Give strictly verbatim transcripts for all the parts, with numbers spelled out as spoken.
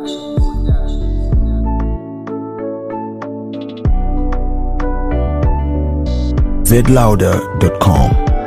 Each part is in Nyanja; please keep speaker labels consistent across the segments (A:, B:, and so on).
A: zed louder dot com.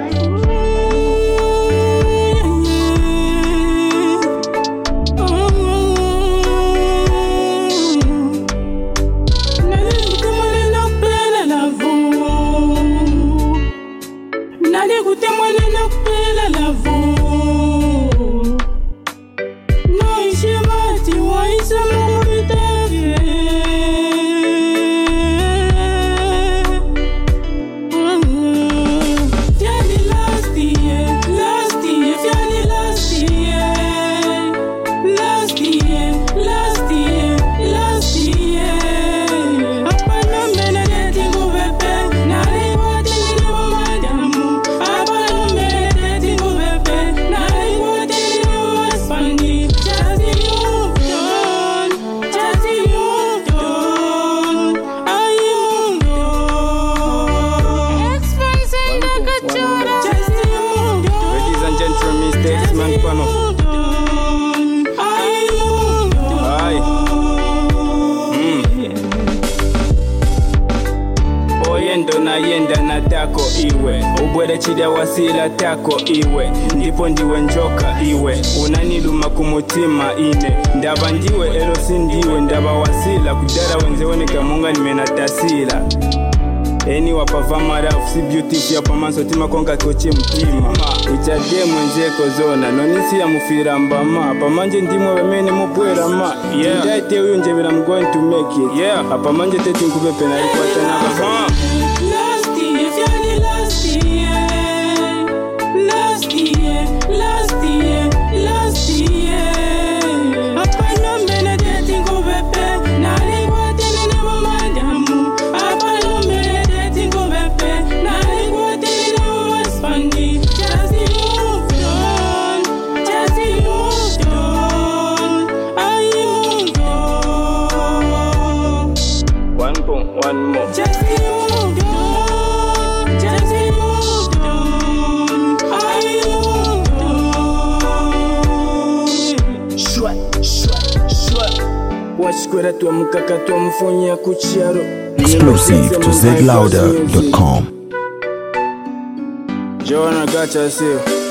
B: Yenda na tako iwe ubwere chida wasila tako iwe ndipo ndiwe njoka iwe unaniluma kumutima ine ndaba ndiwe ero sindiwe ndaba wasila kudara wenzewoneka munga nimenatasila eni wapava marafu si beauty ya pamanso tima konga koche mtima uchade mwenjeko zona nonisi ya mufira mbama apamanje ndimwe wemene mubwera ma yeah ndate uyu njebera I'm going to make it yeah apamanje teti nkube pena ikwata naba one more. Just moved on, just moved on, I moved on. Shwa, shwa, shwa. Wachikora tuwa mkaka tuwa mfonya kuchiaro.
A: Exclusive to zed louder dot com.
B: Joanna Gacha Seo.